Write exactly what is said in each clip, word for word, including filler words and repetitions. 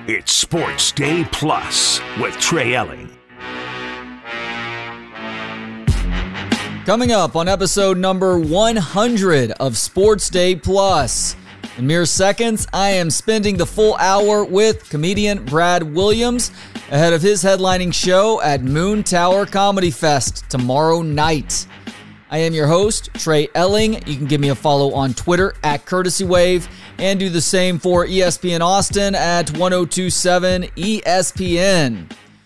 It's Sports Day Plus with Trey Elling. Coming up on episode number one hundred of Sports Day Plus. In mere seconds, I am spending the full hour with comedian Brad Williams ahead of his headlining show at Moon Tower Comedy Fest tomorrow night. I am your host, Trey Elling. You can give me a follow on Twitter at Courtesy Wave and do the same for E S P N Austin at ten twenty-seven E S P N.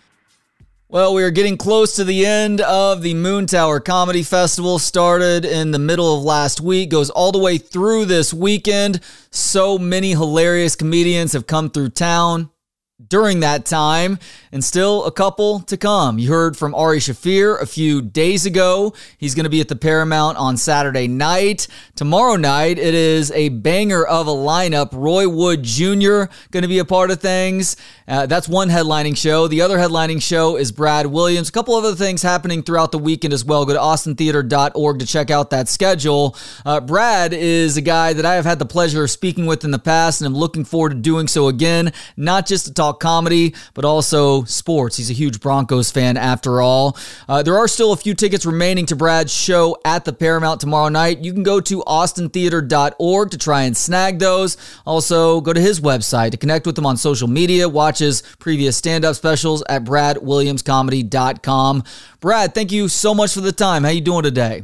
Well, we are getting close to the end of the Moon Tower Comedy Festival. Started in the middle of last week, goes all the way through this weekend. So many hilarious comedians have come through town during that time, and still a couple to come. You heard from Ari Shaffir a few days ago. He's going to be at the Paramount on Saturday night. Tomorrow night, it is a banger of a lineup. Roy Wood Junior going to be a part of things. Uh, that's one headlining show. The other headlining show is Brad Williams. A couple other things happening throughout the weekend as well. Go to austin theater dot org to check out that schedule. Uh, Brad is a guy that I have had the pleasure of speaking with in the past, and I'm looking forward to doing so again, not just to talk comedy, but also sports. He's a huge Broncos fan after all. Uh, there are still a few tickets remaining to Brad's show at the Paramount tomorrow night. You can go to austin theater dot org to try and snag those. Also, go to his website to connect with him on social media. Watch his previous stand-up specials at brad williams comedy dot com. Brad, thank you so much for the time. How you doing today?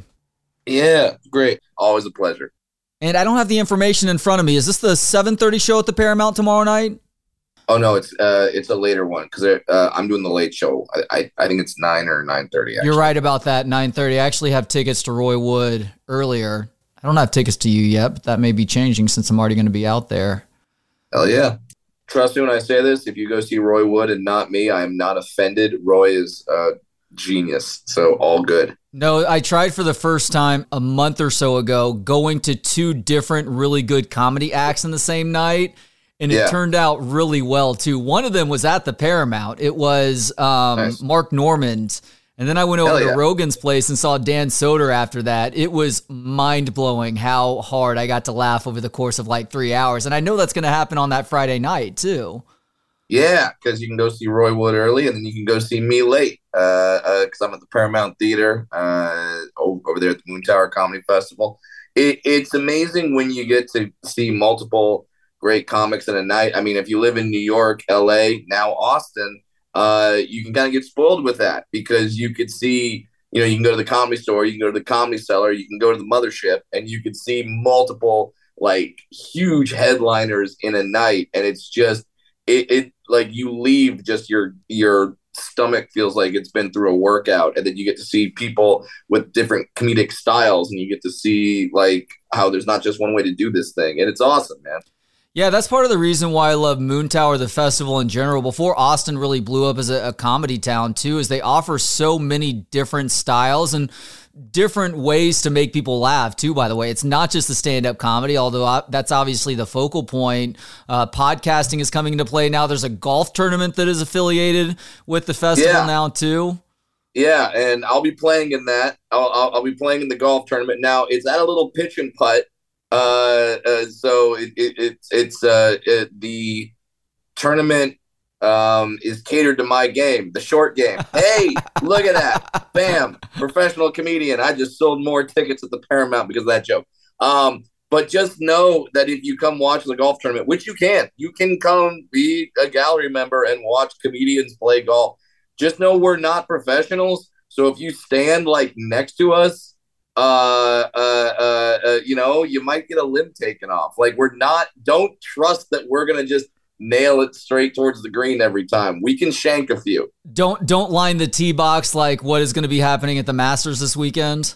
Yeah, great. Always a pleasure. And I don't have the information in front of me. Is this the seven thirty show at the Paramount tomorrow night? Oh no, it's uh, it's a later one because uh, I'm doing the late show. I, I I think it's nine or nine thirty. You're right about that. Nine thirty. I actually have tickets to Roy Wood earlier. I don't have tickets to you yet, but that may be changing since I'm already going to be out there. Hell yeah! Trust me when I say this. If you go see Roy Wood and not me, I am not offended. Roy is a genius, so all good. No, I tried for the first time a month or so ago, going to two different really good comedy acts in the same night. And it yeah. turned out really well, too. One of them was at the Paramount. It was um, nice. Mark Normand. And then I went over Hell to yeah. Rogan's place and saw Dan Soder after that. It was mind-blowing how hard I got to laugh over the course of like three hours. And I know that's going to happen on that Friday night, too. Yeah, because you can go see Roy Wood early, and then you can go see me late. Because uh, uh, I'm at the Paramount Theater uh, over there at the Moon Tower Comedy Festival. It, it's amazing when you get to see multiple great comics in a night. I mean, if you live in New York, L A, now Austin, uh, you can kind of get spoiled with that because you could see, you know, you can go to the Comedy Store, you can go to the Comedy Cellar, you can go to the Mothership, and you could see multiple, like, huge headliners in a night. And it's just, it, it like, you leave just your, your stomach feels like it's been through a workout, and then you get to see people with different comedic styles, and you get to see, like, how there's not just one way to do this thing. And it's awesome, man. Yeah, that's part of the reason why I love Moon Tower, the festival in general. Before Austin really blew up as a, a comedy town, too, is they offer so many different styles and different ways to make people laugh, too, by the way. It's not just the stand-up comedy, although that's obviously the focal point. Uh, podcasting is coming into play now. There's a golf tournament that is affiliated with the festival yeah. now, too. Yeah, and I'll be playing in that. I'll, I'll, I'll be playing in the golf tournament. Now, it's at a little pitch and putt. Uh, uh, so it, it, it's it's uh it, the tournament um is catered to my game, the short game. Hey, look at that! Bam, professional comedian. I just sold more tickets at the Paramount because of that joke. Um, but just know that if you come watch the golf tournament, which you can, you can come be a gallery member and watch comedians play golf. Just know we're not professionals. So if you stand like next to us, Uh, uh, uh, uh, you know, you might get a limb taken off. Like, we're not, don't trust that we're going to just nail it straight towards the green every time. We can shank a few. Don't, don't line the tee box like what is going to be happening at the Masters this weekend.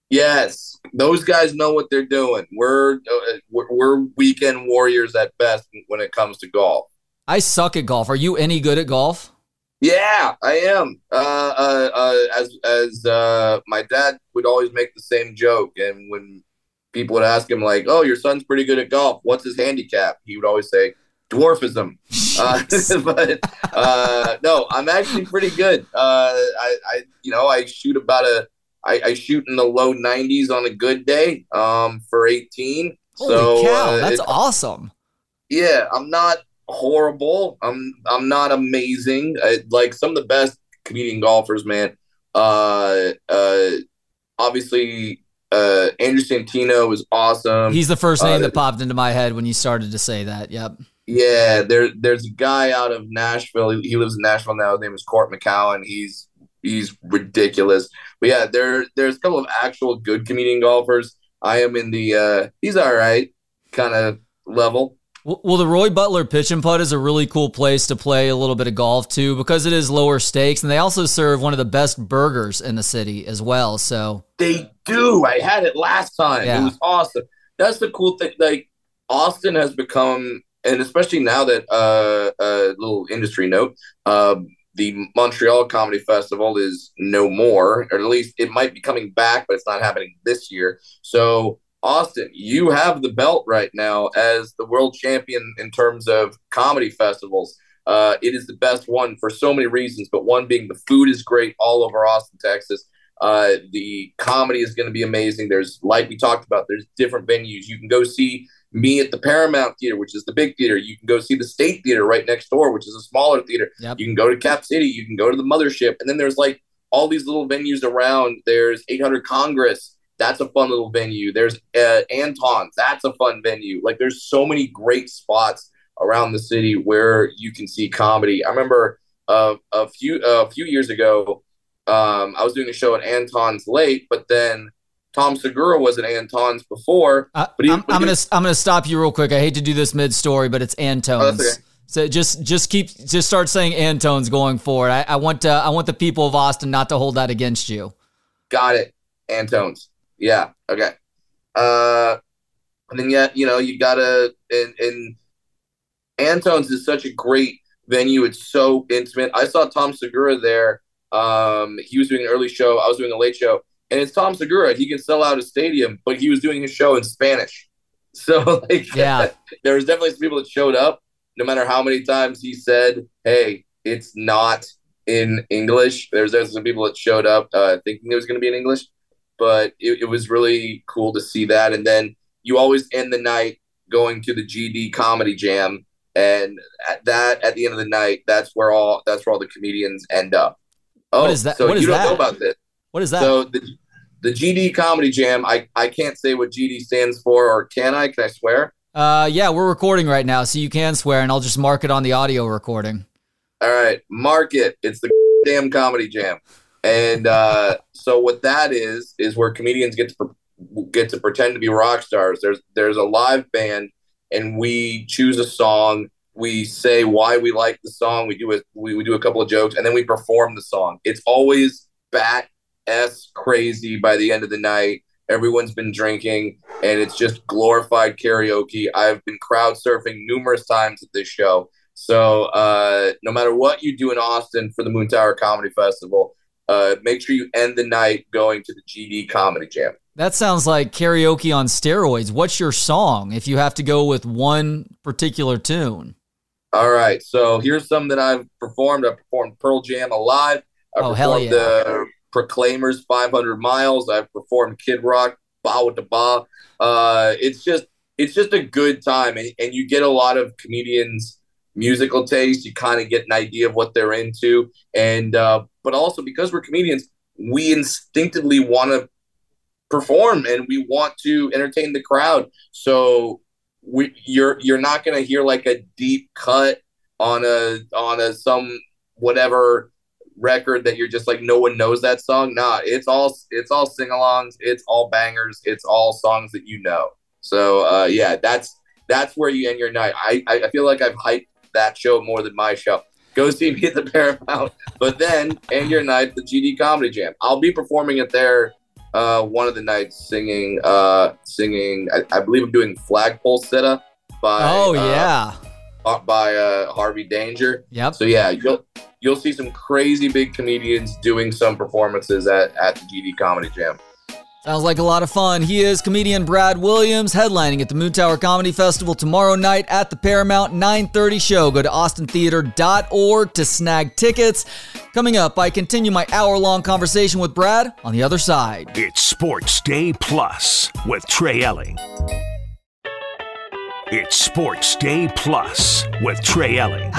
Yes. Those guys know what they're doing. We're, uh, we're, we're weekend warriors at best when it comes to golf. I suck at golf. Are you any good at golf? Yeah, I am. Uh, uh, uh, as as uh, my dad would always make the same joke, and when people would ask him, like, "Oh, your son's pretty good at golf. What's his handicap?" He would always say, "Dwarfism." uh, but uh, no, I'm actually pretty good. Uh, I, I, you know, I shoot about a, I, I shoot in the low nineties on a good day. Um, for eighteen. Holy so, cow, uh, that's it, awesome. Yeah, I'm not horrible. I'm I'm not amazing. I, like some of the best comedian golfers, man. Uh, uh, obviously, uh, Andrew Santino is awesome. He's the first name uh, that popped into my head when you started to say that. Yep. Yeah, there there's a guy out of Nashville. He, he lives in Nashville now. His name is Court McCowan. He's he's ridiculous. But yeah, there there's a couple of actual good comedian golfers. I am in the uh, he's all right kind of level. Well, the Roy Butler Pitch and Putt is a really cool place to play a little bit of golf too, because it is lower stakes, and they also serve one of the best burgers in the city as well. So they do. I had it last time. Yeah. It was awesome. That's the cool thing. Like Austin has become, and especially now that uh, a little industry note, uh, the Montreal Comedy Festival is no more, or at least it might be coming back, but it's not happening this year. So Austin, you have the belt right now as the world champion in terms of comedy festivals. Uh, it is the best one for so many reasons, but one being the food is great all over Austin, Texas. Uh, the comedy is going to be amazing. There's, like we talked about, there's different venues. You can go see me at the Paramount Theater, which is the big theater. You can go see the State Theater right next door, which is a smaller theater. Yep. You can go to Cap City. You can go to the Mothership. And then there's like all these little venues around. There's eight hundred Congress. That's a fun little venue. There's uh, Anton's. That's a fun venue. Like there's so many great spots around the city where you can see comedy. I remember uh, a few uh, a few years ago, um, I was doing a show at Anton's late, but then Tom Segura was at Anton's before. Uh, but he, I'm, but I'm he, gonna I'm gonna stop you real quick. I hate to do this mid story, but it's Anton's. Oh, okay. So just just keep just start saying Anton's going forward. I, I want to, I want the people of Austin not to hold that against you. Got it, Anton's. Yeah. Okay. Uh, and then yeah, you know, you gotta and, and Anton's is such a great venue. It's so intimate. I saw Tom Segura there. Um, he was doing an early show. I was doing a late show, and it's Tom Segura. He can sell out a stadium, but he was doing his show in Spanish. So like, yeah, there was definitely some people that showed up, no matter how many times he said, "Hey, it's not in English." There's there's some people that showed up uh, thinking it was going to be in English. But it, it was really cool to see that. And then you always end the night going to the G D Comedy Jam. And at that, at the end of the night, that's where all that's where all the comedians end up. Oh, what is that? So what is you don't that? know about this. What is that? So the the G D Comedy Jam, I, I can't say what G D stands for, or can I? Can I swear? Uh, yeah, we're recording right now, so you can swear, and I'll just mark it on the audio recording. All right, mark it. It's the damn Comedy Jam. And uh, so what that is is where comedians get to get to pretend to be rock stars. There's there's a live band, and we choose a song. We say why we like the song. We do a we, we do a couple of jokes, and then we perform the song. It's always bat s crazy by the end of the night. Everyone's been drinking, and it's just glorified karaoke. I've been crowd surfing numerous times at this show. So uh, no matter what you do in Austin for the Moon Tower Comedy Festival, Uh, make sure you end the night going to the G D Comedy Jam. That sounds like karaoke on steroids. What's your song if you have to go with one particular tune? All right. So here's some that I've performed. I've performed Pearl Jam Alive. I've oh, hell performed yeah. the Proclaimers five hundred miles. I've performed Kid Rock, Ba With Da Ba. Uh, it's just, it's just a good time. And, and you get a lot of comedians' musical taste. You kind of get an idea of what they're into. And, uh, but also because we're comedians, we instinctively want to perform and we want to entertain the crowd. So we, you're you're not going to hear like a deep cut on a on a some whatever record that you're just like no one knows that song. Nah, it's all it's all sing-alongs, it's all bangers, it's all songs that you know. So uh, yeah, that's that's where you end your night. I I feel like I've hyped that show more than my show. Go see me at the Paramount, but then end your night at the G D Comedy Jam. I'll be performing it there uh, one of the nights, singing, uh, singing. I, I believe I'm doing Flagpole Sitta by oh yeah uh, by uh, Harvey Danger. Yep. So yeah, you'll you'll see some crazy big comedians doing some performances at at the G D Comedy Jam. Sounds like a lot of fun. He is comedian Brad Williams, headlining at the Moon Tower Comedy Festival tomorrow night at the Paramount nine thirty show. Go to austin theater dot org to snag tickets. Coming up, I continue my hour-long conversation with Brad on the other side. It's Sports Day Plus with Trey Elling. It's Sports Day Plus with Trey Elling.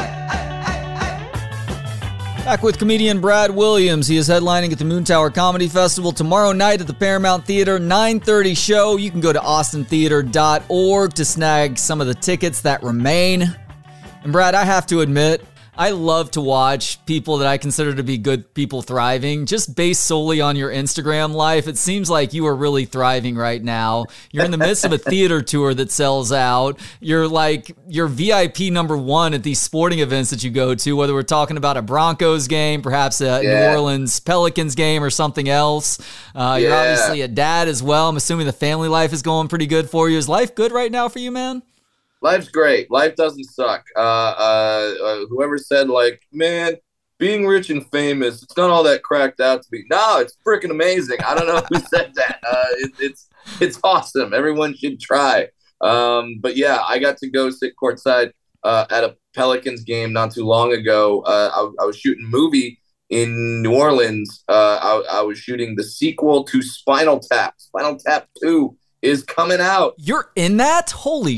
Back with comedian Brad Williams. He is headlining at the Moontower Comedy Festival tomorrow night at the Paramount Theater, nine thirty show. You can go to austin theater dot org to snag some of the tickets that remain. And Brad, I have to admit, I love to watch people that I consider to be good people thriving, just based solely on your Instagram life. It seems like you are really thriving right now. You're in the midst of a theater tour that sells out. You're like, you're V I P number one at these sporting events that you go to, whether we're talking about a Broncos game, perhaps a yeah. New Orleans Pelicans game or something else. Uh, yeah. You're obviously a dad as well. I'm assuming the family life is going pretty good for you. Is life good right now for you, man? Life's great. Life doesn't suck. Uh, uh, uh, whoever said, like, man, being rich and famous, it's not all that cracked out to be. No, it's freaking amazing. I don't know who said that. Uh, it, it's it's awesome. Everyone should try. Um, but, yeah, I got to go sit courtside uh, at a Pelicans game not too long ago. Uh, I, I was shooting a movie in New Orleans. Uh, I, I was shooting the sequel to Spinal Tap. Spinal Tap two is coming out. You're in that? Holy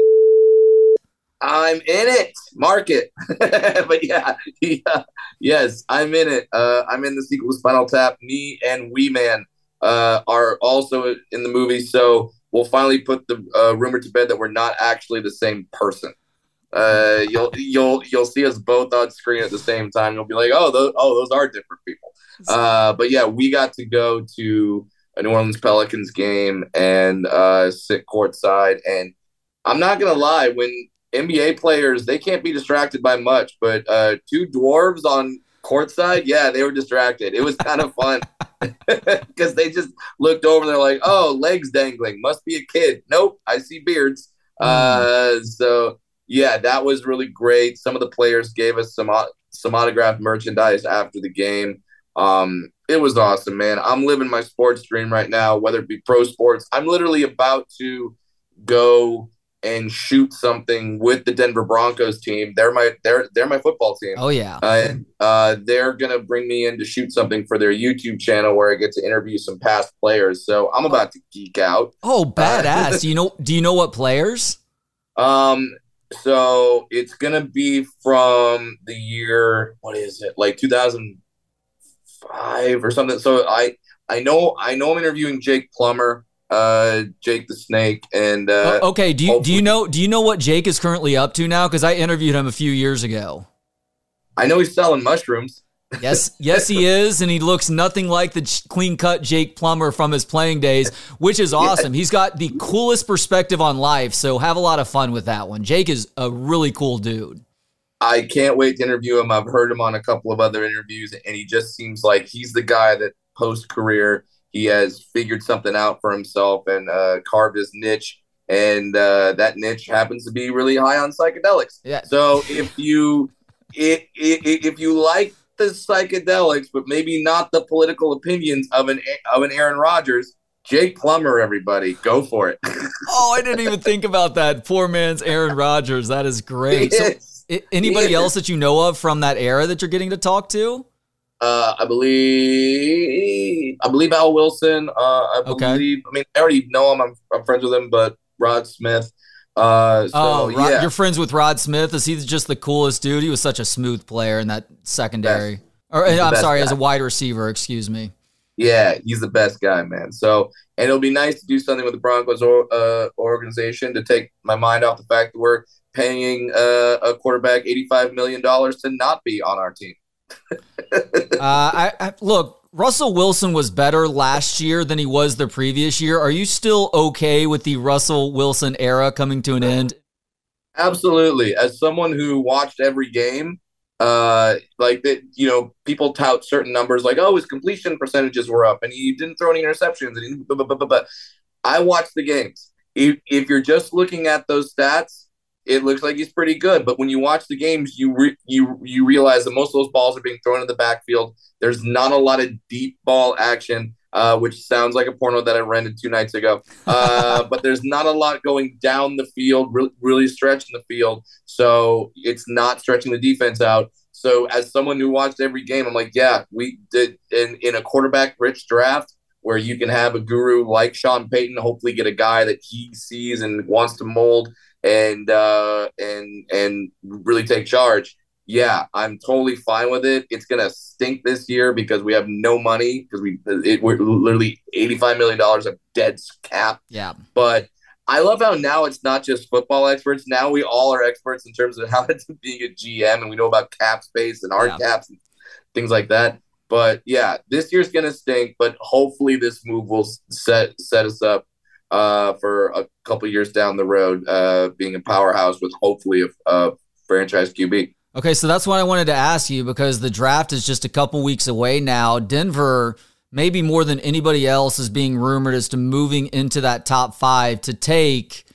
I'm in it. Mark it. But yeah, yeah, yes, I'm in it. Uh, I'm in the sequel to Spinal Tap. Me and Wee Man uh, are also in the movie, so we'll finally put the uh, rumor to bed that we're not actually the same person. Uh, you'll you'll you'll see us both on screen at the same time. You'll be like, oh, those oh those are different people. Uh, but yeah, we got to go to a New Orleans Pelicans game and uh, sit courtside. And I'm not gonna lie, when N B A players, they can't be distracted by much, but uh, two dwarves on courtside, yeah, they were distracted. It was kind of fun because they just looked over and they're like, oh, legs dangling, must be a kid. Nope, I see beards. Mm. Uh, so, yeah, that was really great. Some of the players gave us some, some autographed merchandise after the game. Um, it was awesome, man. I'm living my sports dream right now, whether it be pro sports. I'm literally about to go and shoot something with the Denver Broncos team. They're my they're they're my football team. Oh yeah. Uh, uh, they're gonna bring me in to shoot something for their YouTube channel where I get to interview some past players. So I'm about to geek out. Oh, badass! Uh, do you know? Do you know what players? Um. So it's gonna be from the year, what is it, like two thousand five or something. So I I know I know I'm interviewing Jake Plummer. Uh, Jake the Snake, and uh, uh, okay. Do you do you know do you know what Jake is currently up to now? Because I interviewed him a few years ago. I know he's selling mushrooms. Yes, yes, he is, and he looks nothing like the clean cut Jake Plummer from his playing days, which is awesome. Yeah. He's got the coolest perspective on life, so have a lot of fun with that one. Jake is a really cool dude. I can't wait to interview him. I've heard him on a couple of other interviews, and he just seems like he's the guy that post career. He has figured something out for himself and uh, carved his niche, and uh, that niche happens to be really high on psychedelics. Yeah. So if you it, it, if you like the psychedelics, but maybe not the political opinions of an of an Aaron Rodgers, Jake Plummer, everybody, go for it. Oh, I didn't even think about that. Poor man's Aaron Rodgers. That is great. So, anybody else that you know of from that era that you're getting to talk to? Uh, I believe I believe Al Wilson. Uh, I okay. believe. I mean, I already know him. I'm, I'm friends with him, but Rod Smith. Uh, so, oh, Rod, yeah. You're friends with Rod Smith? Is he just the coolest dude? He was such a smooth player in that secondary. Best. Or I'm sorry, guy. As a wide receiver. Excuse me. Yeah, he's the best guy, man. So, and it'll be nice to do something with the Broncos or, uh, organization to take my mind off the fact that we're paying uh, a quarterback eighty-five million dollars to not be on our team. uh, I, I look, Russell Wilson was better last year than he was the previous year. Are you still okay with the Russell Wilson era coming to an end? Absolutely. As someone who watched every game, uh, like that, you know, people tout certain numbers like, oh, his completion percentages were up and he didn't throw any interceptions. And he, blah, blah, blah, blah, blah. I watched the games. If, if you're just looking at those stats, it looks like he's pretty good, but when you watch the games, you re- you you realize that most of those balls are being thrown in the backfield. There's not a lot of deep ball action, uh, which sounds like a porno that I rented two nights ago. Uh, but there's not a lot going down the field, re- really stretching the field. So it's not stretching the defense out. So as someone who watched every game, I'm like, yeah, we did in, in a quarterback-rich draft, where you can have a guru like Sean Payton, hopefully get a guy that he sees and wants to mold and uh, and and really take charge. Yeah, I'm totally fine with it. It's gonna stink this year because we have no money because we it, we're literally eighty-five million dollars of dead cap. Yeah, but I love how now it's not just football experts. Now we all are experts in terms of how it's being a G M, and we know about cap space and hard yeah. caps and things like that. But yeah, this year's gonna stink. But hopefully, this move will set set us up uh, for a couple years down the road, uh, being a powerhouse with hopefully a, a franchise Q B. Okay, so that's what I wanted to ask you because the draft is just a couple weeks away now. Denver, maybe more than anybody else, is being rumored as to moving into that top five to take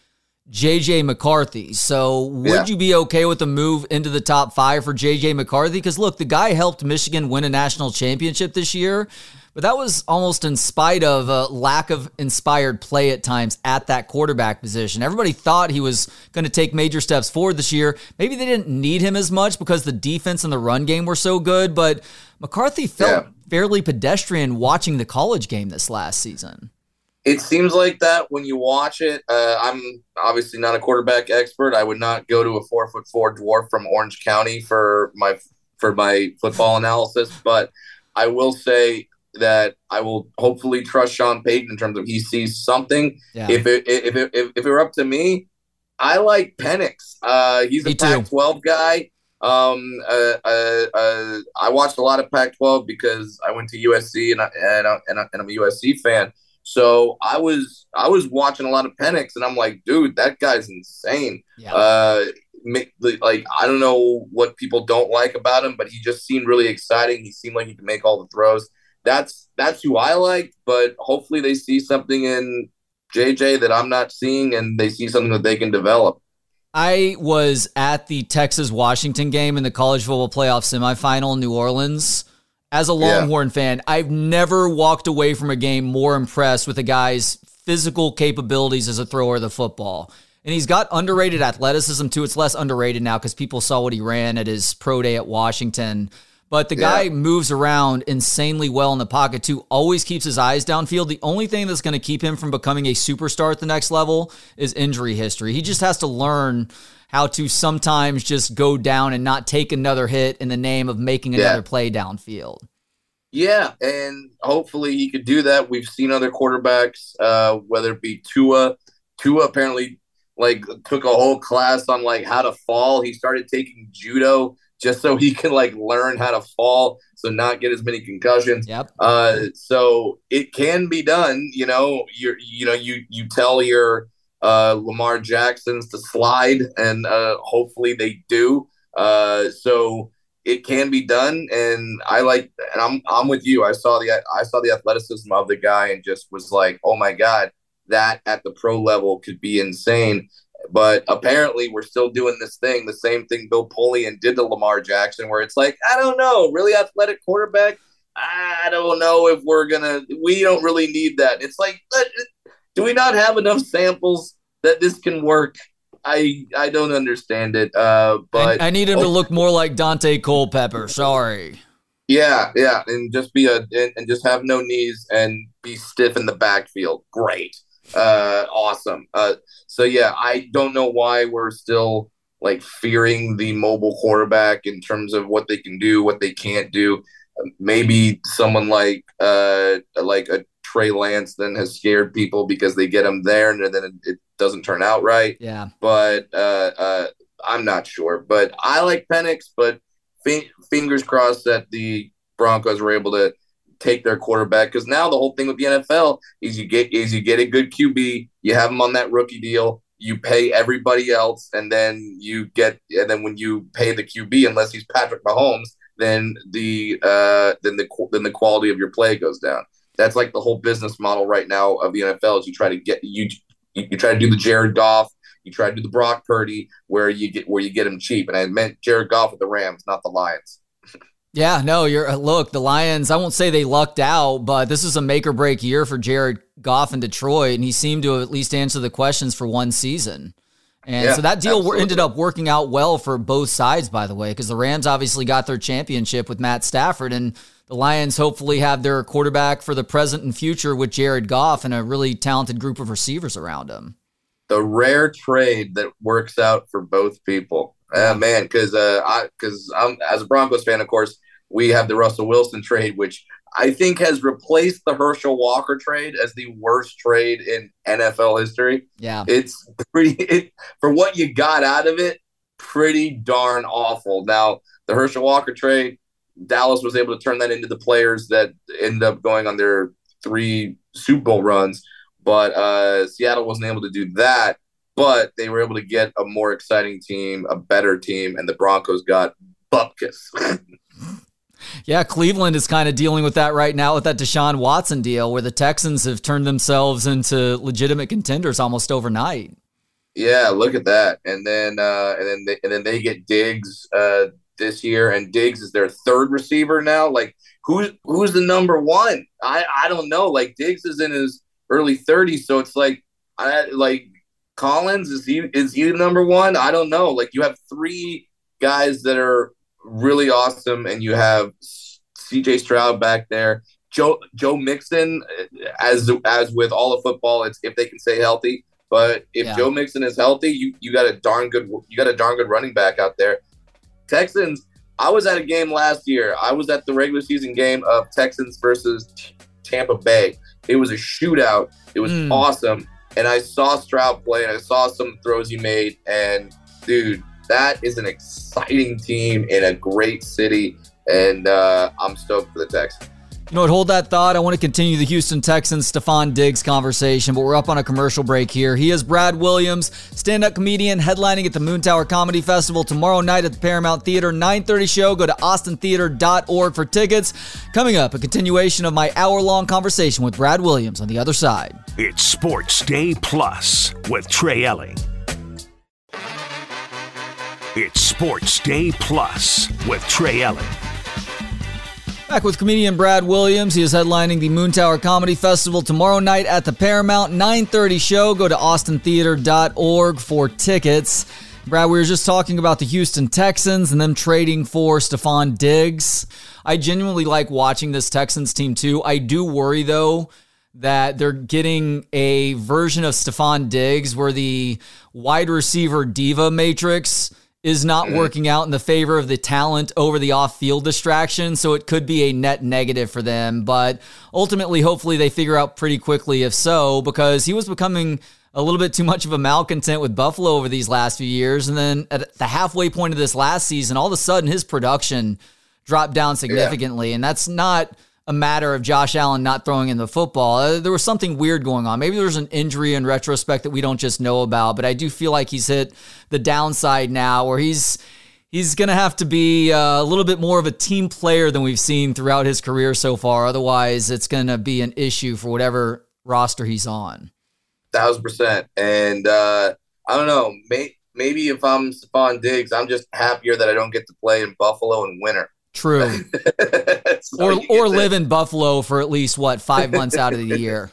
J J McCarthy. So would yeah. you be okay with a move into the top five for J J McCarthy? Because look, the guy helped Michigan win a national championship this year, but that was almost in spite of a lack of inspired play at times at that quarterback position. Everybody thought he was going to take major steps forward this year. Maybe they didn't need him as much because the defense and the run game were so good, but McCarthy felt yeah. fairly pedestrian watching the college game this last season. It seems like that when you watch it. Uh, I'm obviously not a quarterback expert. I would not go to a four foot four dwarf from Orange County for my for my football analysis, but I will say that I will hopefully trust Sean Payton in terms of he sees something. Yeah. If it if it if, if it were up to me, I like Penix. Uh, he's a Pac twelve guy. Um, uh, uh, uh, I watched a lot of Pac twelve because I went to U S C and I, and, I, and, I, and I'm a U S C fan. So I was I was watching a lot of Penix, and I'm like, dude, that guy's insane. Yeah. Uh, like I don't know what people don't like about him, but he just seemed really exciting. He seemed like he could make all the throws. That's that's who I like, but hopefully they see something in J J that I'm not seeing, and they see something that they can develop. I was at the Texas-Washington game in the college football playoff semifinal in New Orleans. As a Longhorn yeah. fan, I've never walked away from a game more impressed with a guy's physical capabilities as a thrower of the football. And he's got underrated athleticism, too. It's less underrated now because people saw what he ran at his pro day at Washington. But the guy yeah. moves around insanely well in the pocket, too, always keeps his eyes downfield. The only thing that's going to keep him from becoming a superstar at the next level is injury history. He just has to learn how to sometimes just go down and not take another hit in the name of making another yeah. play downfield. Yeah, and hopefully he could do that. We've seen other quarterbacks, uh, whether it be Tua. Tua apparently like took a whole class on like how to fall. He started taking judo just so he can like learn how to fall, so not get as many concussions. Yep. Uh, so it can be done. You know, you you know you you tell your uh, Lamar Jacksons to slide, and uh, hopefully they do. Uh, so it can be done, and I like, and I'm I'm with you. I saw the I saw the athleticism of the guy, and just was like, oh my god, that at the pro level could be insane. But apparently we're still doing this thing, the same thing Bill Polian did to Lamar Jackson, where it's like, I don't know, really athletic quarterback? I don't know if we're going to – we don't really need that. It's like, do we not have enough samples that this can work? I I don't understand it. Uh, but I, I need him oh, to look more like Dante Culpepper. Sorry. Yeah, yeah, and just be a and, and just have no knees and be stiff in the backfield. Great. Uh, awesome. Uh, so yeah, I don't know why we're still like fearing the mobile quarterback in terms of what they can do, what they can't do. Maybe someone like uh like a Trey Lance then has scared people because they get him there and then it doesn't turn out right. Yeah. But uh, uh, I'm not sure. But I like Penix. But f- fingers crossed that the Broncos were able to take their quarterback, because now the whole thing with the N F L is you get is you get a good Q B, you have him on that rookie deal, you pay everybody else, and then you get and then when you pay the Q B, unless he's Patrick Mahomes, then the uh, then the then the quality of your play goes down. That's like the whole business model right now of the N F L is you try to get you you try to do the Jared Goff, you try to do the Brock Purdy, where you get where you get him cheap, and I meant Jared Goff with the Rams, not the Lions. Yeah, no, you're look, the Lions, I won't say they lucked out, but this is a make or break year for Jared Goff in Detroit, and he seemed to at least answer the questions for one season. And yeah, so that deal absolutely. ended up working out well for both sides, by the way, because the Rams obviously got their championship with Matt Stafford, and the Lions hopefully have their quarterback for the present and future with Jared Goff and a really talented group of receivers around him. The rare trade that works out for both people. Yeah. Uh, man, because uh, I because I'm as a Broncos fan, of course, we have the Russell Wilson trade, which I think has replaced the Herschel Walker trade as the worst trade in N F L history. Yeah, it's pretty it, for what you got out of it, pretty darn awful. Now, the Herschel Walker trade, Dallas was able to turn that into the players that end up going on their three Super Bowl runs, but uh, Seattle wasn't able to do that. But they were able to get a more exciting team, a better team, and the Broncos got bupkis. Yeah, Cleveland is kind of dealing with that right now with that Deshaun Watson deal, where the Texans have turned themselves into legitimate contenders almost overnight. Yeah, look at that, and then uh, and then they, and then they get Diggs uh, this year, and Diggs is their third receiver now. Like, who's who's the number one? I, I don't know. Like, Diggs is in his early thirties, so it's like I like. Collins, is he is he the number one? I don't know. Like, you have three guys that are really awesome, and you have C J Stroud back there. Joe Joe Mixon, as as with all of football, it's if they can stay healthy. But if yeah. Joe Mixon is healthy, you you got a darn good you got a darn good running back out there. Texans. I was at a game last year. I was at the regular season game of Texans versus Tampa Bay. It was a shootout. It was mm. awesome. And I saw Stroud play, and I saw some throws he made. And, dude, that is an exciting team in a great city. And uh, I'm stoked for the Texans. You know what, hold that thought. I want to continue the Houston Texans Stefon Diggs conversation, but we're up on a commercial break here. He is Brad Williams, stand-up comedian, headlining at the Moontower Comedy Festival tomorrow night at the Paramount Theater, nine thirty show. Go to austin theater dot org for tickets. Coming up, a continuation of my hour-long conversation with Brad Williams on the other side. It's Sports Day Plus with Trey Elling. It's Sports Day Plus with Trey Elling. Back with comedian Brad Williams. He is headlining the Moontower Comedy Festival tomorrow night at the Paramount, nine thirty show. Go to austin theater dot org for tickets. Brad, we were just talking about the Houston Texans and them trading for Stefon Diggs. I genuinely like watching this Texans team too. I do worry, though, that they're getting a version of Stefon Diggs where the wide receiver diva matrix is not working out in the favor of the talent over the off-field distraction, so it could be a net negative for them. But ultimately, hopefully they figure out pretty quickly if so, because he was becoming a little bit too much of a malcontent with Buffalo over these last few years. And then at the halfway point of this last season, all of a sudden his production dropped down significantly. Yeah. And that's not a matter of Josh Allen not throwing in the football. Uh, there was something weird going on. Maybe there's an injury in retrospect that we don't just know about, but I do feel like he's hit the downside now where he's he's going to have to be uh, a little bit more of a team player than we've seen throughout his career so far. Otherwise, it's going to be an issue for whatever roster he's on. Thousand percent. And uh, I don't know, may, maybe if I'm Stefon Diggs, I'm just happier that I don't get to play in Buffalo in winter. True. or or live in Buffalo for at least, what, five months out of the year.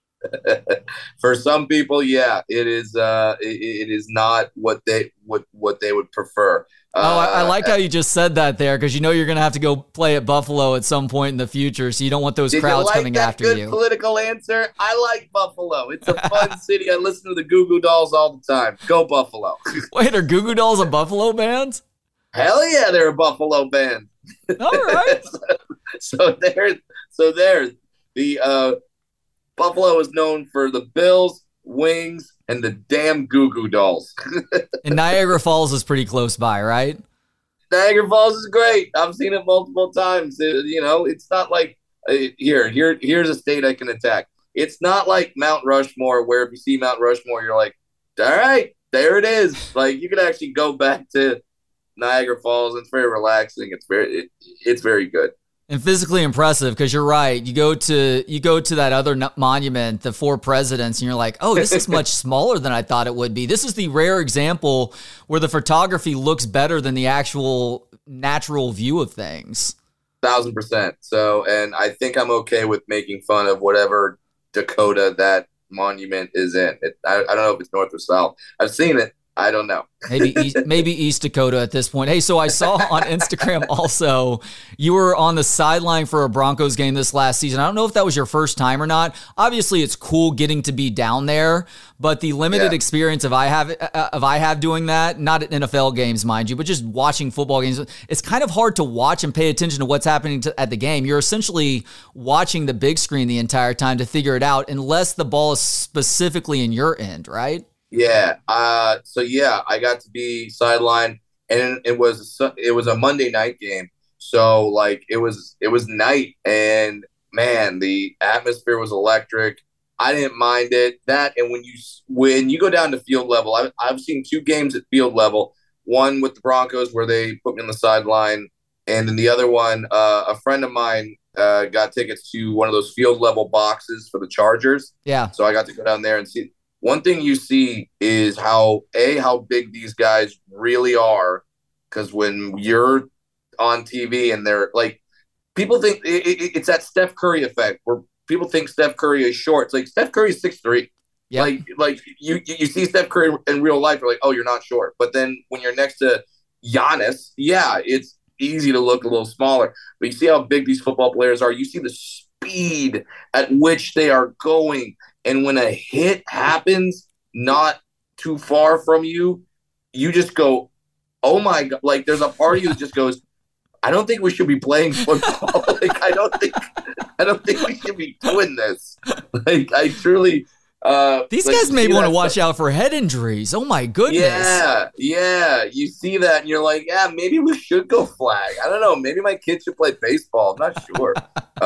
For some people, yeah, it is uh, it, it is not what they what, what they would prefer. Uh, oh, I, I like how you just said that there, because you know you're going to have to go play at Buffalo at some point in the future, so you don't want those Did crowds you like coming that after good you. Political answer. I like Buffalo. It's a fun city. I listen to the Goo Goo Dolls all the time. Go Buffalo. Wait, are Goo Goo Dolls a Buffalo band? Hell yeah, they're a Buffalo band. All right. so, so there, so there. The uh, Buffalo is known for the Bills, wings, and the damn Goo Goo Dolls. And Niagara Falls is pretty close by, right? Niagara Falls is great. I've seen it multiple times. It, you know, it's not like uh, here, here, here's a state I can attack. It's not like Mount Rushmore, where if you see Mount Rushmore, you're like, all right, there it is. Like, you can actually go back to Niagara Falls. It's very relaxing. It's very, it, it's very good. And physically impressive, because you're right. You go to you go to that other monument, the Four Presidents, and you're like, oh, this is much smaller than I thought it would be. This is the rare example where the photography looks better than the actual natural view of things. Thousand percent. So, and I think I'm okay with making fun of whatever Dakota that monument is in. It, I, I don't know if it's north or south. I've seen it. I don't know. maybe East, maybe East Dakota at this point. Hey, so I saw on Instagram also you were on the sideline for a Broncos game this last season. I don't know if that was your first time or not. Obviously, it's cool getting to be down there, but the limited yeah. experience of I have uh, of I have doing that, not at N F L games, mind you, but just watching football games, it's kind of hard to watch and pay attention to what's happening to, at the game. You're essentially watching the big screen the entire time to figure it out, unless the ball is specifically in your end, right? Yeah. Uh, so yeah, I got to be sidelined, and it was it was a Monday night game. So like it was it was night, and man, the atmosphere was electric. I didn't mind it. That and when you when you go down to field level, I've I've seen two games at field level. One with the Broncos where they put me on the sideline, and then the other one, uh, a friend of mine uh, got tickets to one of those field level boxes for the Chargers. Yeah. So I got to go down there and see. One thing you see is how, A, how big these guys really are, because when you're on T V and they're like, people think it, it, it's that Steph Curry effect where people think Steph Curry is short. It's like Steph Curry is six three. Yep. Like, like you, you see Steph Curry in real life, you're like, oh, you're not short. But then when you're next to Giannis, yeah, it's easy to look a little smaller. But you see how big these football players are. You see the speed at which they are going. And when a hit happens not too far from you, you just go, oh my God. Like there's a part of you that just goes, I don't think we should be playing football. like I don't think I don't think we should be doing this. Like I truly uh These like, guys may want to watch stuff. out for head injuries. Oh my goodness. Yeah, yeah. You see that and you're like, yeah, maybe we should go flag. I don't know. Maybe my kids should play baseball. I'm not sure.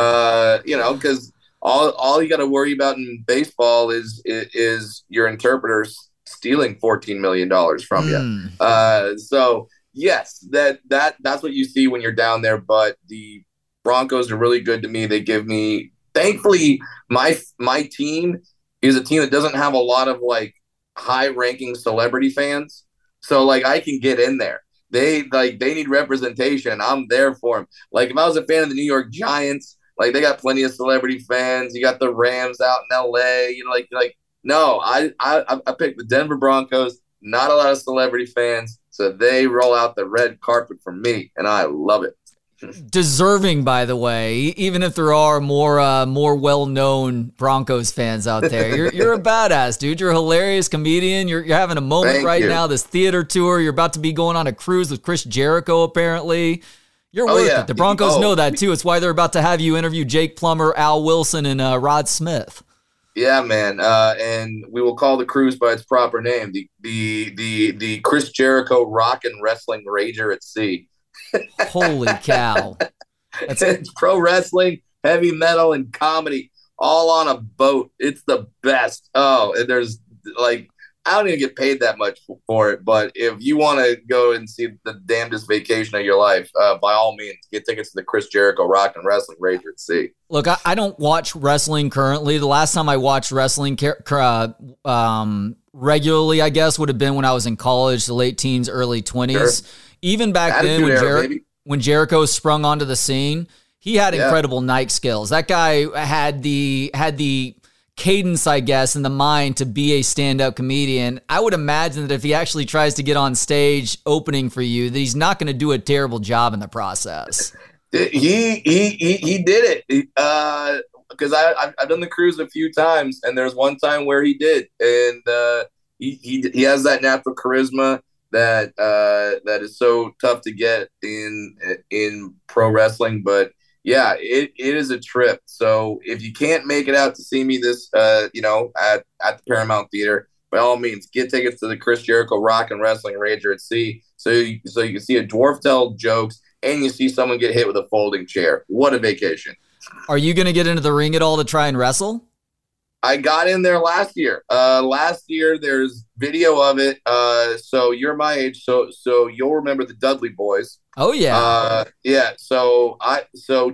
uh, you know, because All all you got to worry about in baseball is, is is your interpreters stealing fourteen million dollars from mm. you. Uh, so yes, that that that's what you see when you're down there. But the Broncos are really good to me. They give me, thankfully, my my team is a team that doesn't have a lot of like high ranking celebrity fans. So like I can get in there. They like they need representation. I'm there for them. Like if I was a fan of the New York Giants. Like they got plenty of celebrity fans. You got the Rams out in L A. You know, like like no, I I I picked the Denver Broncos. Not a lot of celebrity fans, so they roll out the red carpet for me, and I love it. Deserving, by the way, even if there are more uh, more well-known Broncos fans out there. You're you're a badass, dude. You're a hilarious comedian. You're you're having a moment Thank right you. now. This theater tour. You're about to be going on a cruise with Chris Jericho, apparently. You're oh, worth yeah. it. The Broncos oh, know that, too. It's why they're about to have you interview Jake Plummer, Al Wilson, and uh, Rod Smith. Yeah, man. Uh, and we will call the cruise by its proper name. The the the the Chris Jericho Rock and Wrestling Rager at Sea. Holy cow. That's it's pro wrestling, heavy metal, and comedy all on a boat. It's the best. Oh, and there's like, I don't even get paid that much for it, but if you want to go and see the damnedest vacation of your life, uh, by all means, get tickets to the Chris Jericho Rock and Wrestling Rager at Sea. Look, I, I don't watch wrestling currently. The last time I watched wrestling uh, um, regularly, I guess, would have been when I was in college, the late teens, early twenties. Sure. Even back Attitude then, when, era, Jer- when Jericho sprung onto the scene, he had yeah. incredible night skills. That guy had the had the cadence, I guess, in the mind to be a stand-up comedian. I would imagine that if he actually tries to get on stage opening for you, that he's not going to do a terrible job in the process. He he he, he did it uh, because I I've done the cruise a few times, and there's one time where he did, and uh, he he he has that natural charisma that uh, that is so tough to get in in pro wrestling, but. Yeah, it, it is a trip. So if you can't make it out to see me this, uh, you know, at, at the Paramount Theater, by all means, get tickets to the Chris Jericho Rock and Wrestling Rager at Sea. So you, so you can see a dwarf tell jokes and you see someone get hit with a folding chair. What a vacation. Are you going to get into the ring at all to try and wrestle? I got in there last year. Uh, last year, there's video of it. Uh, so you're my age, so so you'll remember the Dudley Boys. Oh yeah, uh, yeah. So I so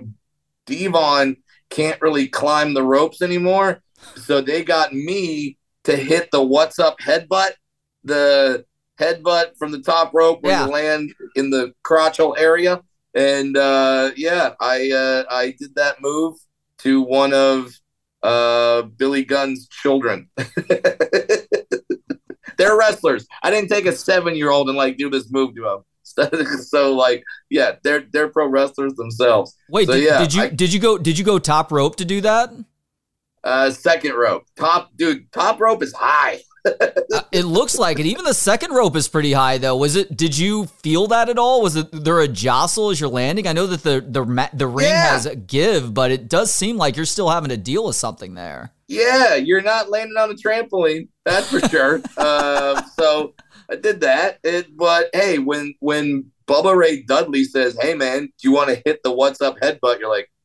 Devon can't really climb the ropes anymore, so they got me to hit the "What's Up" headbutt, the headbutt from the top rope where yeah. you land in the crotchal area, and uh, yeah, I uh, I did that move to one of. Uh, Billy Gunn's children. They're wrestlers. I didn't take a seven-year-old and like do this move to them. So like, yeah, they're they're pro wrestlers themselves. Wait, so, did, yeah, did you I, did you go did you go top rope to do that? Uh, second rope, top dude, top rope is high. uh, it looks like it. Even the second rope is pretty high, though. Was it? Did you feel that at all? Was it there a jostle as you're landing? I know that the the the ring yeah. has a give, but it does seem like you're still having to deal with something there. Yeah, you're not landing on a trampoline, that's for sure. uh, so I did that. It, but hey, when when Bubba Ray Dudley says, "Hey man, do you want to hit the what's up headbutt?" You're like,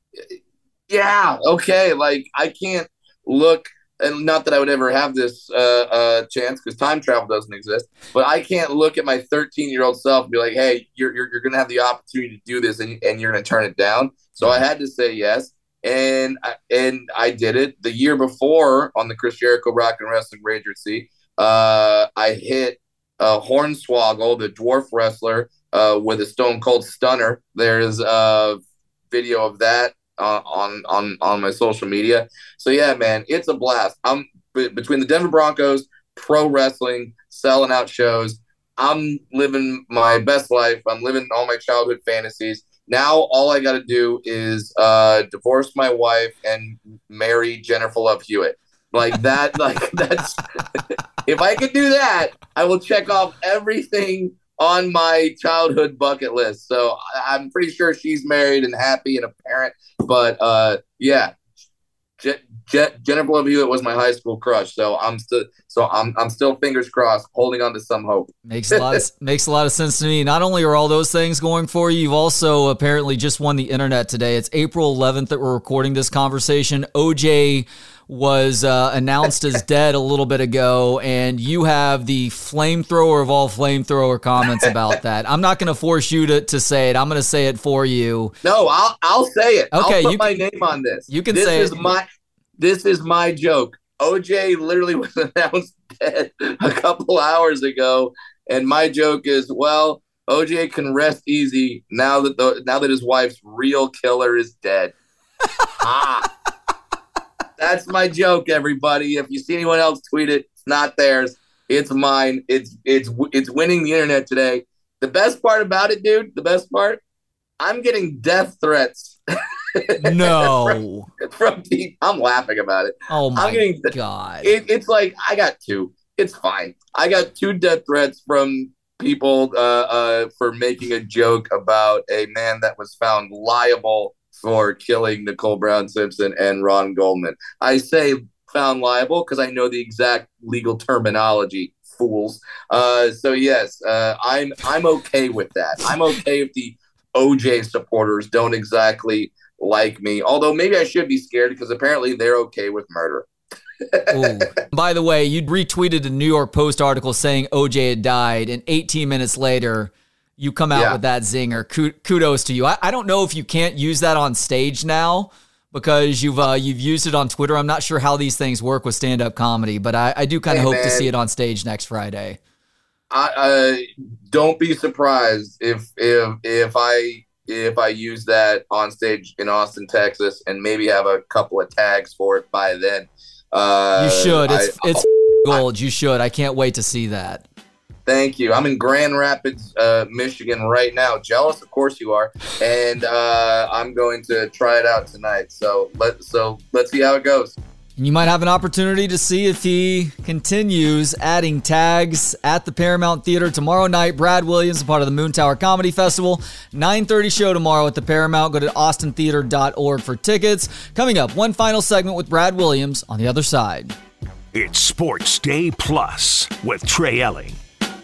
yeah, okay. Like I can't look. And not that I would ever have this uh, uh, chance because time travel doesn't exist, but I can't look at my thirteen-year-old self and be like, hey, you're you're, you're going to have the opportunity to do this and, and you're going to turn it down. So I had to say yes, and I, and I did it. The year before on the Chris Jericho Rock and Wrestling Ranger C, uh, I hit uh, Hornswoggle, the dwarf wrestler, uh, with a Stone Cold Stunner. There's a video of that. Uh, on on on my social media. So yeah, man, it's a blast. I'm b- between the Denver Broncos, pro wrestling, selling out shows. I'm living my best life. I'm living all my childhood fantasies. Now all I got to do is uh, divorce my wife and marry Jennifer Love Hewitt. Like that. Like that's. If I could do that, I will check off everything on my childhood bucket list. So I'm pretty sure she's married and happy and a parent. But uh, yeah, Je- Je- Jennifer Love Hewitt was my high school crush. So I'm still, so I'm, I'm still fingers crossed, holding on to some hope. Makes a lot of, makes a lot of sense to me. Not only are all those things going for you, you've also apparently just won the internet today. It's April eleventh that we're recording this conversation. O J was uh, announced as dead a little bit ago, and you have the flamethrower of all flamethrower comments about that. I'm not going to force you to, to say it. I'm going to say it for you. No, I'll I'll say it. Okay, I'll put you my can, name on this. You can this say is it. my this is my joke. O J literally was announced dead a couple hours ago, and my joke is, well, O J can rest easy now that the now that his wife's real killer is dead. ah. That's my joke, everybody. If you see anyone else tweet it, it's not theirs. It's mine. It's it's it's winning the internet today. The best part about it, dude, the best part, I'm getting death threats. No. from, from people. I'm laughing about it. Oh, my I'm getting, God. It, it's like, I got two. It's fine. I got two death threats from people uh, uh, for making a joke about a man that was found liable for killing Nicole Brown Simpson and Ron Goldman. I say found liable because I know the exact legal terminology, fools. Uh, so yes, uh, I'm I'm okay with that. I'm okay if the O J supporters don't exactly like me, although maybe I should be scared because apparently they're okay with murder. Ooh. By the way, you'd retweeted a New York Post article saying O J had died, and eighteen minutes later, you come out yeah. with that zinger. Kudos to you. I, I don't know if you can't use that on stage now because you've uh, you've used it on Twitter. I'm not sure how these things work with stand-up comedy, but I, I do kind of hey, hope man. to see it on stage next Friday. I uh, don't be surprised if if if I if I use that on stage in Austin, Texas, and maybe have a couple of tags for it by then. Uh, you should. It's I, it's gold. You should. I can't wait to see that. Thank you. I'm in Grand Rapids, uh, Michigan right now. Jealous? Of course you are. And uh, I'm going to try it out tonight. So let so let's see how it goes. You might have an opportunity to see if he continues adding tags at the Paramount Theater tomorrow night. Brad Williams, a part of the Moon Tower Comedy Festival. nine thirty show tomorrow at the Paramount. Go to austin theater dot org for tickets. Coming up, one final segment with Brad Williams on the other side. It's Sports Day Plus with Trey Elling.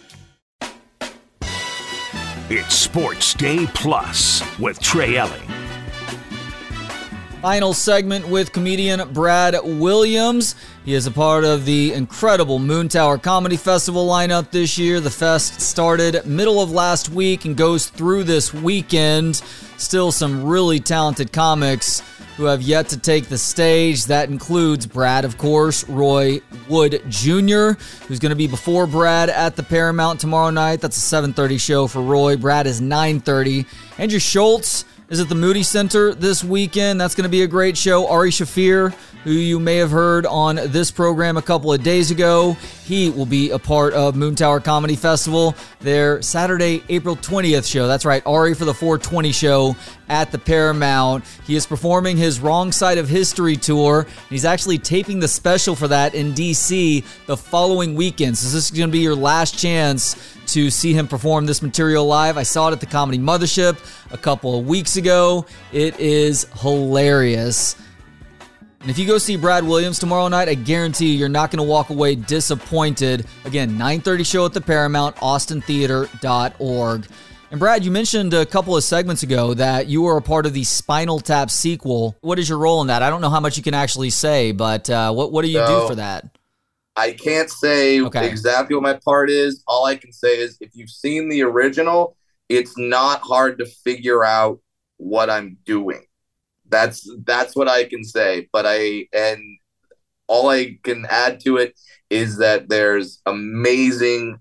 It's Sports Day Plus with Trey Elling. Final segment with comedian Brad Williams. He is a part of the incredible Moon Tower Comedy Festival lineup this year. The fest started middle of last week and goes through this weekend. Still some really talented comics who have yet to take the stage. That includes Brad, of course, Roy Wood Junior, who's going to be before Brad at the Paramount tomorrow night. That's a seven thirty show for Roy. Brad is nine thirty. Andrew Schultz, is at the Moody Center this weekend. That's going to be a great show. Ari Shafir, who you may have heard on this program a couple of days ago, he will be a part of Moontower Comedy Festival, their Saturday, April twentieth show. That's right, Ari for the four twenty show at the Paramount. He is performing his Wrong Side of History tour. He's actually taping the special for that in D C the following weekend. So this is going to be your last chance to see him perform this material live. I saw it at the Comedy Mothership a couple of weeks ago. It is hilarious. And if you go see Brad Williams tomorrow night, I guarantee you, you're not going to walk away disappointed. Again, nine thirty show at the Paramount, austin theater dot org. And Brad, you mentioned a couple of segments ago that you were a part of the Spinal Tap sequel. What is your role in that? I don't know how much you can actually say, but uh, what, what do you so, do for that? I can't say okay. exactly what my part is. All I can say is if you've seen the original, it's not hard to figure out what I'm doing. That's that's what I can say. But I and all I can add to it is that there's amazing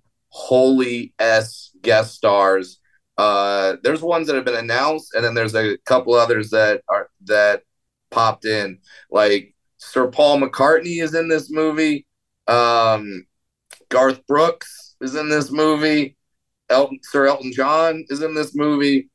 holy-s guest stars. Uh, there's ones that have been announced, and then there's a couple others that are that popped in. Like Sir Paul McCartney is in this movie. Um, Garth Brooks is in this movie. Elton, Sir Elton John is in this movie.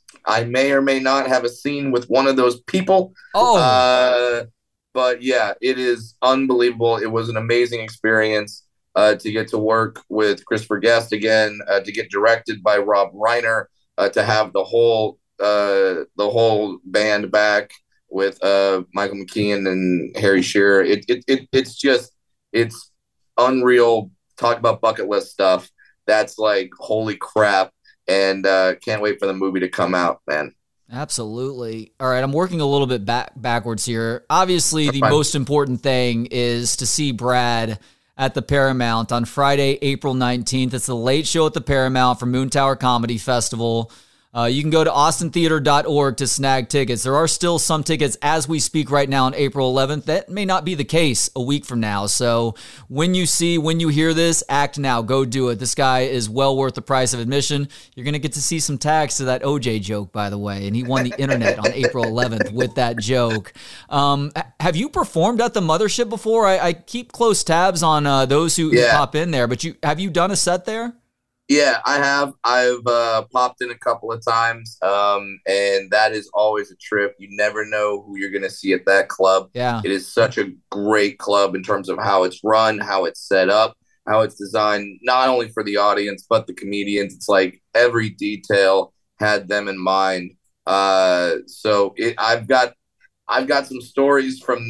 I may or may not have a scene with one of those people. Oh, uh, but yeah, it is unbelievable. It was an amazing experience. Uh, to get to work with Christopher Guest again, uh, to get directed by Rob Reiner, uh, to have the whole uh, the whole band back with uh, Michael McKean and Harry Shearer. It, it it it's just it's unreal. Talk about bucket list stuff. That's like holy crap, and uh, can't wait for the movie to come out, man. Absolutely. All right, I'm working a little bit back backwards here. Obviously, That's the fine. most important thing is to see Brad at the Paramount on Friday, April nineteenth. It's the late show at the Paramount for Moontower Comedy Festival. Uh, you can go to austin theater dot org to snag tickets. There are still some tickets as we speak right now on April eleventh. That may not be the case a week from now. So when you see, when you hear this, act now. Go do it. This guy is well worth the price of admission. You're going to get to see some tags to that O J joke, by the way. And he won the internet on April eleventh with that joke. Um, have you performed at the Mothership before? I, I keep close tabs on uh, those who, yeah. who pop in there. But you have you done a set there? Yeah, I have. I've uh, popped in a couple of times, um, and that is always a trip. You never know who you're going to see at that club. Yeah, it is such a great club in terms of how it's run, how it's set up, how it's designed, not only for the audience, but the comedians. It's like every detail had them in mind. Uh, so it, I've got I've got some stories from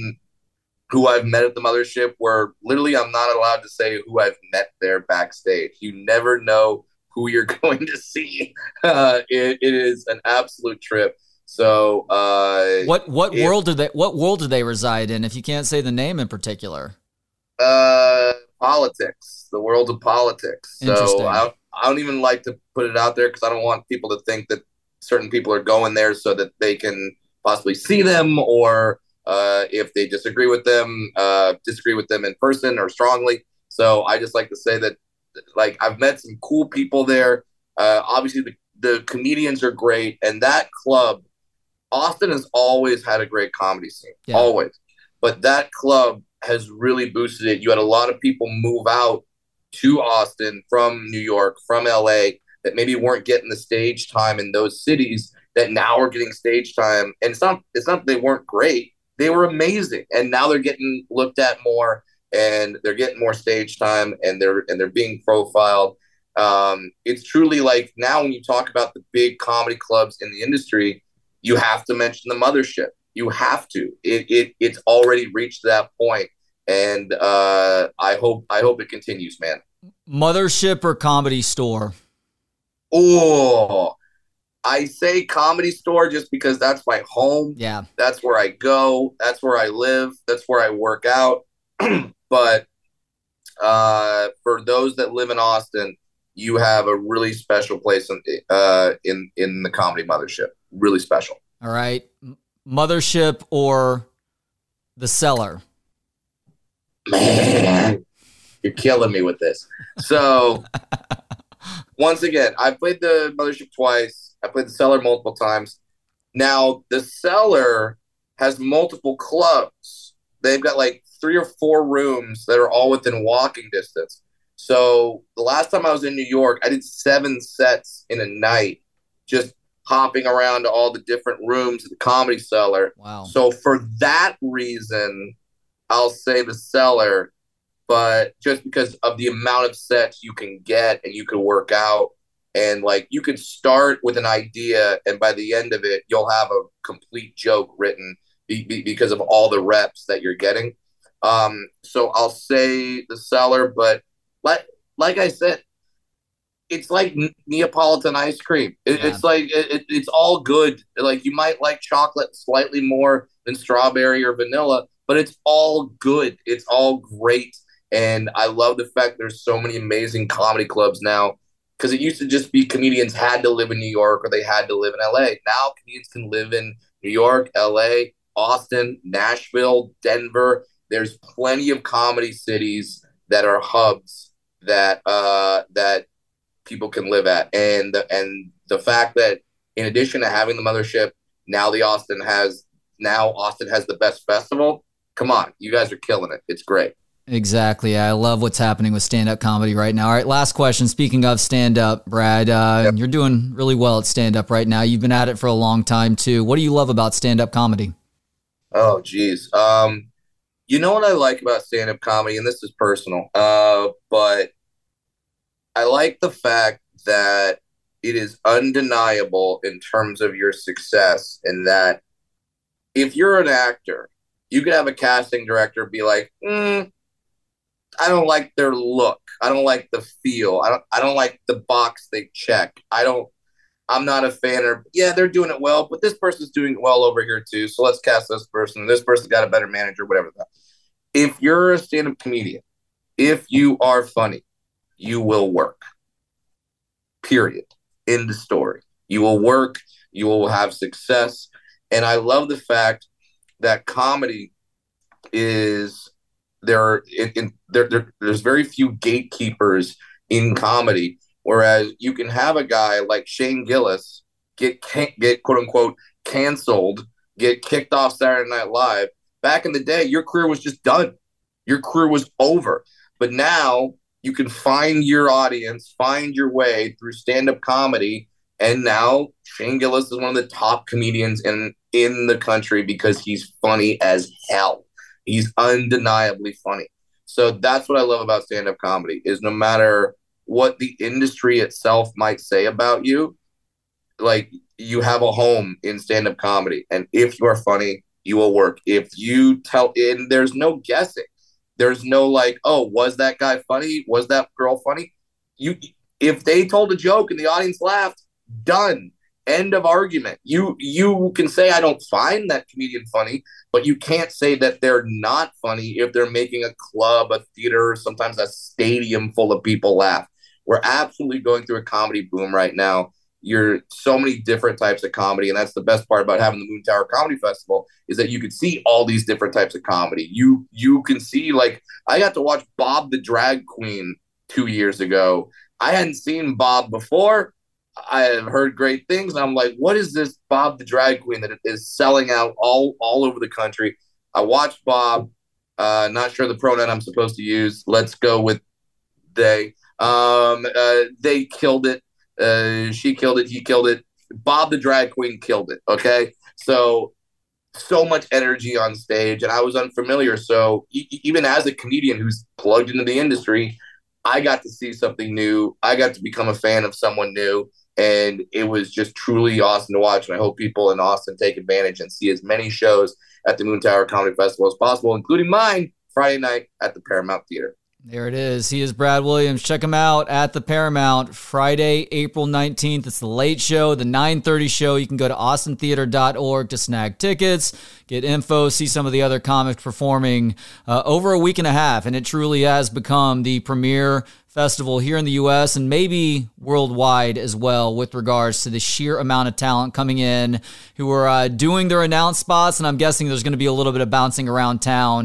who I've met at the Mothership where literally I'm not allowed to say who I've met there backstage. You never know who you're going to see. Uh, it, it is an absolute trip. So uh, what what if, world do they what world do they reside in, if you can't say the name in particular? Uh, politics, the world of politics. So I don't, I don't even like to put it out there because I don't want people to think that certain people are going there so that they can possibly see them, or Uh, if they disagree with them, uh, disagree with them in person or strongly. So I just like to say that, like, I've met some cool people there. Uh, obviously, the, the comedians are great. And that club, Austin has always had a great comedy scene, yeah. always. But that club has really boosted it. You had a lot of people move out to Austin from New York, from L A, that maybe weren't getting the stage time in those cities that now are getting stage time. And it's not, it's not that they weren't great. They were amazing, and now they're getting looked at more, and they're getting more stage time, and they're and they're being profiled. Um, it's truly like now when you talk about the big comedy clubs in the industry, you have to mention the Mothership. You have to. It it it's already reached that point, and uh, I hope I hope it continues, man. Mothership or Comedy Store? Oh. I say Comedy Store just because that's my home. Yeah. That's where I go. That's where I live. That's where I work out. But uh, for those that live in Austin, you have a really special place in, uh, in, in the Comedy Mothership. Really special. All right. Mothership or The Cellar? Man, you're killing me with this. So, once again, I played the Mothership twice. I played the Cellar multiple times. Now, the Cellar has multiple clubs. They've got like three or four rooms that are all within walking distance. So the last time I was in New York, I did seven sets in a night, just hopping around to all the different rooms at the Comedy Cellar. Wow. So for that reason, I'll say the Cellar, but just because of the amount of sets you can get and you can work out, and like you can start with an idea and by the end of it, you'll have a complete joke written be, be, because of all the reps that you're getting. Um, so I'll say the Cellar, but like, like I said, it's like Neapolitan ice cream. It, yeah. It's like it, it's all good. Like you might like chocolate slightly more than strawberry or vanilla, but it's all good. It's all great. And I love the fact there's so many amazing comedy clubs now, because it used to just be comedians had to live in New York or they had to live in L A. Now comedians can live in New York, L A, Austin, Nashville, Denver. There's plenty of comedy cities that are hubs that uh, that people can live at. And the, and the fact that in addition to having the mothership, now the Austin has now Austin has the best festival. Come on, you guys are killing it. It's great. Exactly. I love what's happening with stand-up comedy right now. All right, last question. Speaking of stand-up, Brad, uh, yep. You're doing really well at stand-up right now. You've been at it for a long time, too. What do you love about stand-up comedy? Oh, geez. Um, you know what I like about stand-up comedy, and this is personal, uh, but I like the fact that it is undeniable in terms of your success, in that if you're an actor, you could have a casting director be like, hmm, I don't like their look. I don't like the feel. I don't I don't like the box they check. I don't I'm not a fan of, yeah, they're doing it well, but this person's doing it well over here too. So let's cast this person. This person's got a better manager, whatever that. If you're a stand-up comedian, if you are funny, you will work. Period. End of story. You will work, you will have success. And I love the fact that comedy is there are in, in there, there there's very few gatekeepers in comedy, whereas you can have a guy like Shane Gillis get can, get quote unquote canceled, get kicked off Saturday Night Live. Back in the day, your career was just done. Your career was over. But now you can find your audience, find your way through stand-up comedy, and now Shane Gillis is one of the top comedians in in the country because he's funny as hell. He's undeniably funny. So that's what I love about stand-up comedy, is no matter what the industry itself might say about you, like, you have a home in stand-up comedy. And if you are funny, you will work. If you tell, and there's no guessing. There's no like, oh, was that guy funny? Was that girl funny? You, if they told a joke and the audience laughed, done. End of argument. You you can say, I don't find that comedian funny, but you can't say that they're not funny if they're making a club, a theater, sometimes a stadium full of people laugh. We're absolutely going through a comedy boom right now. You're so many different types of comedy, and that's the best part about having the Moon Tower Comedy Festival, is that you can see all these different types of comedy. You you can see, like, I got to watch Bob the Drag Queen two years ago. I hadn't seen Bob before. I have heard great things. And I'm like, what is this Bob the Drag Queen that is selling out all, all over the country? I watched Bob. Uh, not sure the pronoun I'm supposed to use. Let's go with they. Um, uh, they killed it. Uh, she killed it. He killed it. Bob the Drag Queen killed it. Okay. So, so much energy on stage, and I was unfamiliar. So e- even as a comedian who's plugged into the industry, I got to see something new. I got to become a fan of someone new. And it was just truly awesome to watch. And I hope people in Austin take advantage and see as many shows at the Moon Tower Comedy Festival as possible, including mine Friday night at the Paramount Theater. There it is. He is Brad Williams. Check him out at the Paramount Friday, April nineteenth. It's the late show, the nine thirty show. You can go to austin theater dot org to snag tickets, get info, see some of the other comics performing uh, over a week and a half. And it truly has become the premier festival here in the U S and maybe worldwide as well, with regards to the sheer amount of talent coming in who are uh, doing their announced spots. And I'm guessing there's going to be a little bit of bouncing around town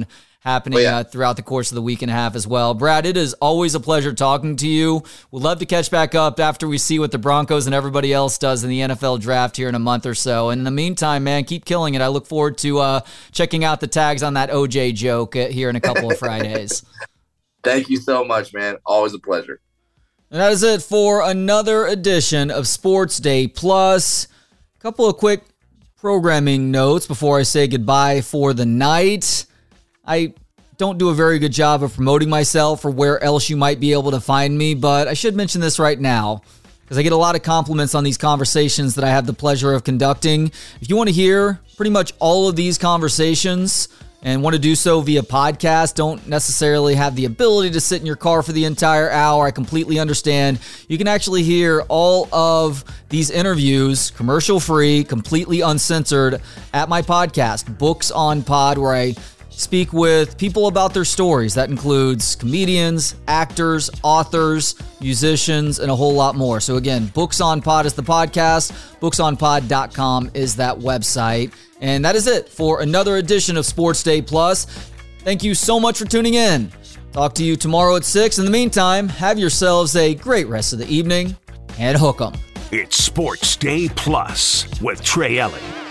happening oh, yeah. uh, throughout the course of the week and a half as well. Brad, it is always a pleasure talking to you. We'd love to catch back up after we see what the Broncos and everybody else does in the N F L draft here in a month or so. And in the meantime, man, keep killing it. I look forward to uh, checking out the tags on that O J joke here in a couple of Fridays. Thank you so much, man. Always a pleasure. And that is it for another edition of Sports Day Plus. A couple of quick programming notes before I say goodbye for the night. I don't do a very good job of promoting myself or where else you might be able to find me, but I should mention this right now because I get a lot of compliments on these conversations that I have the pleasure of conducting. If you want to hear pretty much all of these conversations and want to do so via podcast, don't necessarily have the ability to sit in your car for the entire hour, I completely understand. You can actually hear all of these interviews commercial-free, completely uncensored at my podcast, Books on Pod, where I speak with people about their stories. That includes comedians, actors, authors, musicians, and a whole lot more. So again, Books on Pod is the podcast. books on pod dot com is that website. And that is it for another edition of Sports Day Plus. Thank you so much for tuning in. Talk to you tomorrow at six. In the meantime, have yourselves a great rest of the evening and hook 'em. It's Sports Day Plus with Trey Elling.